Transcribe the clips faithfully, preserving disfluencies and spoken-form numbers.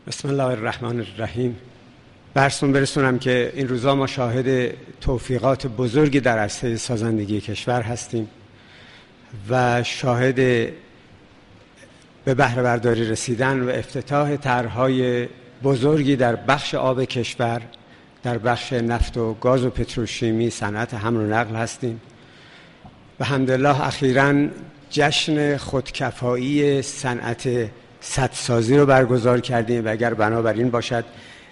بسم الله الرحمن الرحیم. برسون برسونم که این روزا ما شاهد توفیقات بزرگی در عرصه سازندگی کشور هستیم و شاهد به بهره برداری رسیدن و افتتاح طرح‌های بزرگی در بخش آب کشور، در بخش نفت و گاز و پتروشیمی، صنعت حمل و نقل هستیم و الحمدلله اخیراً جشن خودکفایی صنعت سدسازی رو برگزار کردیم و اگر بنابراین باشد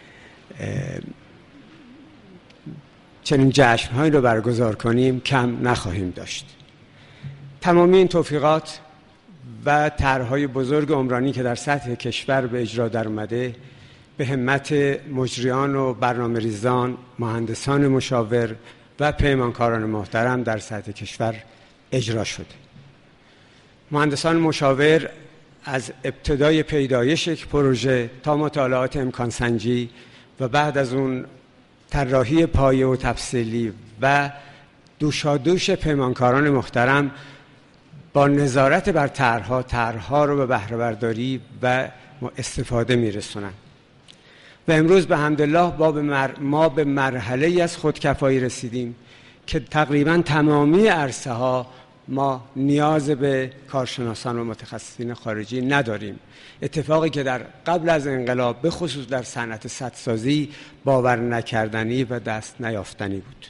چنین جشن‌هایی رو برگزار کنیم کم نخواهیم داشت. تمامی این توفیقات و طرح‌های بزرگ عمرانی که در سطح کشور به اجرا در اومده به همت مجریان و برنامه‌ریزان، مهندسان مشاور و پیمانکاران محترم در سطح کشور اجرا شده. مهندسان مشاور از ابتدای پیدایش یک پروژه تا مطالعات امکان سنجی و بعد از اون طراحی پایه و تفصیلی و دوشادوش پیمانکاران محترم با نظارت بر طرح‌ها طرح‌ها رو به بهره برداری و استفاده میرسونن و امروز به حمدالله ما به مرحله از خودکفایی رسیدیم که تقریبا تمامی عرصه ها ما نیاز به کارشناسان و متخصصین خارجی نداریم. اتفاقی که در قبل از انقلاب به خصوص در صنعت سدسازی باور نکردنی و دست نیافتنی بود.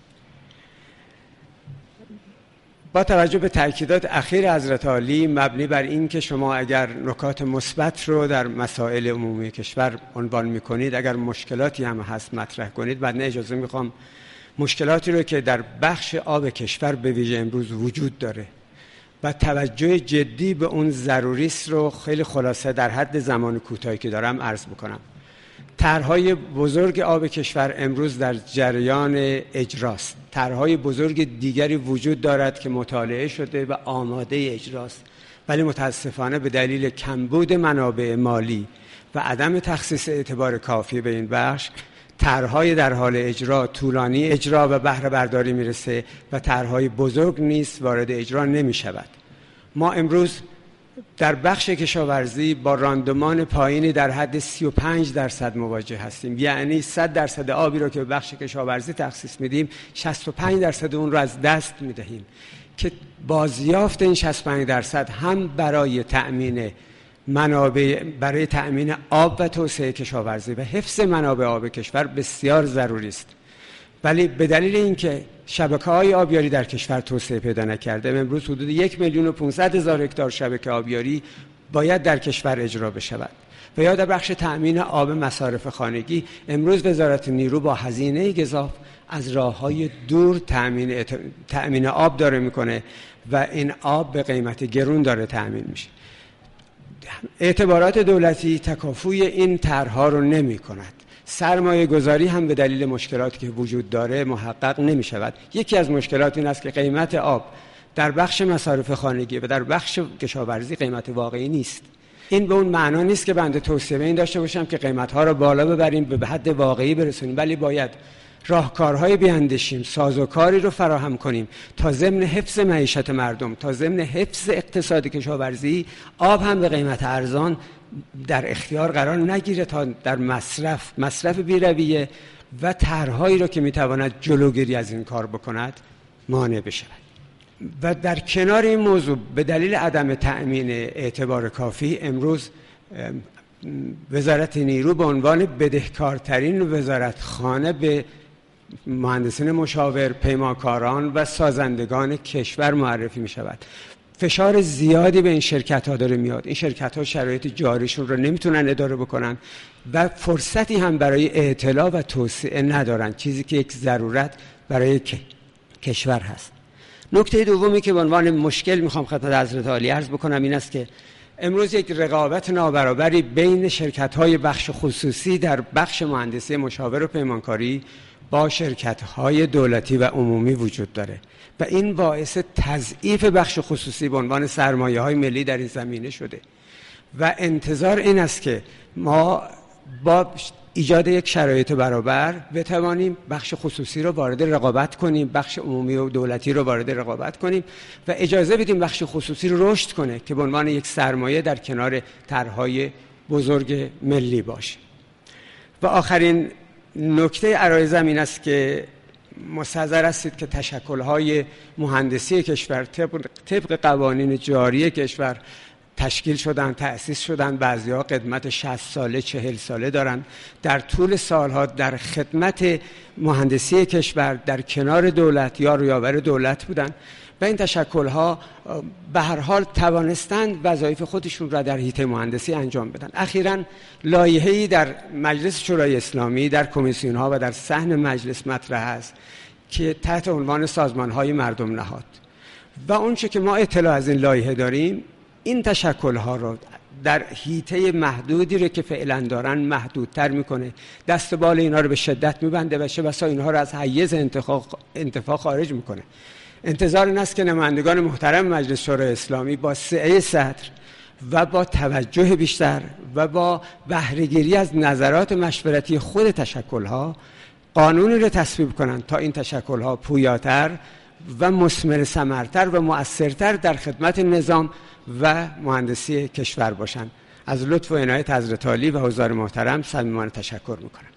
با توجه به تأکیدات اخیر حضرت عالی مبنی بر این که شما اگر نکات مثبت رو در مسائل عمومی کشور عنوان می‌کنید، اگر مشکلاتی هم هست مطرح کنید، بعد نه اجازه می‌خوام مشکلاتی رو که در بخش آب کشور به ویژه امروز وجود داره و توجه جدی به اون ضروری است رو خیلی خلاصه در حد زمان کوتاهی که دارم عرض بکنم. طرح‌های بزرگ آب کشور امروز در جریان اجراست. طرح‌های بزرگ دیگری وجود دارد که مطالعه شده و آماده اجراست، ولی متاسفانه به دلیل کمبود منابع مالی و عدم تخصیص اعتبار کافی به این بخش طرح‌های در حال اجرا طولانی اجرا و بهره برداری میرسه و طرح‌های بزرگ نیست وارد اجرا نمی‌شود. ما امروز در بخش کشاورزی با راندمان پایینی در حد سی و پنج درصد مواجه هستیم، یعنی صد درصد آبی رو که به بخش کشاورزی تخصیص میدیم شصت و پنج درصد اون رو از دست میدهیم که بازیافت این شصت و پنج درصد هم برای تأمین منابع برای تأمین آب و توسعه کشاورزی و حفظ منابع آب کشور بسیار ضروری است، ولی به دلیل اینکه شبکه‌های آبیاری در کشور توسعه پیدا نکرده امروز حدود یک میلیون و پانصد هزار هکتار شبکه آبیاری باید در کشور اجرا بشود و یا در بخش تأمین آب مصارف خانگی امروز وزارت نیرو با هزینه گزاف از راه‌های دور تأمین تأمین آب داره میکنه و این آب به قیمت گرون داره تأمین میشه. اعتبارات دولتی تکافوی این طرح‌ها رو نمی کند. سرمایه گذاری هم به دلیل مشکلاتی که وجود داره محقق نمی شود. یکی از مشکلات این است که قیمت آب در بخش مصارف خانگی و در بخش کشاورزی قیمت واقعی نیست. این به اون معنا نیست که بنده توصیه این داشته باشم که قیمت‌ها رو بالا ببریم به حد واقعی برسونیم، ولی باید راهکارهای بیاندیشیم، سازوکاری رو فراهم کنیم تا ضمن حفظ معیشت مردم، تا ضمن حفظ اقتصاد کشاورزی آب هم به قیمت ارزان در اختیار قرار نگیره تا در مصرف مصرف بی‌رویه و طرح‌هایی رو که میتواند جلوگیری از این کار بکند مانع بشود. و در کنار این موضوع به دلیل عدم تأمین اعتبار کافی امروز وزارت نیرو به عنوان بدهکارترین وزارتخانه به مهندسین مشاور، پیمانکاران و سازندگان کشور معرفی می شود. فشار زیادی به این شرکت ها داره میاد. این شرکت ها شرایط جاریشون رو نمیتونن اداره بکنن و فرصتی هم برای اطلاع و توسعه ندارن، چیزی که یک ضرورت برای کشور هست. نکته دومی که به عنوان مشکل میخوام خدمت حضرت عالی عرض بکنم این است که امروز یک رقابت نابرابری بین شرکت‌های بخش خصوصی در بخش مهندسی مشاور و پیمانکاری با شرکت‌های دولتی و عمومی وجود داره و این باعث تضعیف بخش خصوصی به عنوان سرمایه‌های ملی در این زمینه شده و انتظار این است که ما با ایجاد یک شرایط برابر بتوانیم بخش خصوصی رو وارد رقابت کنیم، بخش عمومی و دولتی رو وارد رقابت کنیم و اجازه بدیم بخش خصوصی رو رشد کنه که به عنوان یک سرمایه در کنار طرح‌های بزرگ ملی باشیم. و آخرین نکته عرایضم این است که مستحضر هستید که تشکل‌های مهندسی کشور طبق, طبق قوانین جاری کشور تشکیل شدن، تأسیس شدن. بعضی‌ها قدمت شصت ساله، چهل ساله دارن. در طول سالها در خدمت مهندسی کشور در کنار دولت یا یاور دولت بودن و این تشکل‌ها به هر حال توانستند وظایف خودشون را در حیطه مهندسی انجام بدن. اخیراً لایحه‌ای در مجلس شورای اسلامی، در کمیسیون‌ها و در صحن مجلس مطرح است که تحت عنوان سازمان‌های مردم نهاد و اونچه که ما اطلاع از این لایحه داریم، این تشکل‌ها رو در حیطه محدودی رو که فعلا دارن محدودتر میکنه، دست بال اینا رو به شدت میبنده و چه بسا اینها رو از حیز انتفاع خارج میکنه. انتظار این است که نمایندگان محترم مجلس شورای اسلامی با سعه صدر و با توجه بیشتر و با بهره‌گیری از نظرات مشورتی خود تشکل‌ها قانونی رو تصویب کنند تا این تشکل‌ها پویاتر و مثمر ثمرتر و مؤثرتر در خدمت نظام و مهندسی کشور باشند. از لطف و عنایت حضرت عالی و حضار محترم صمیمانه تشکر میکنم.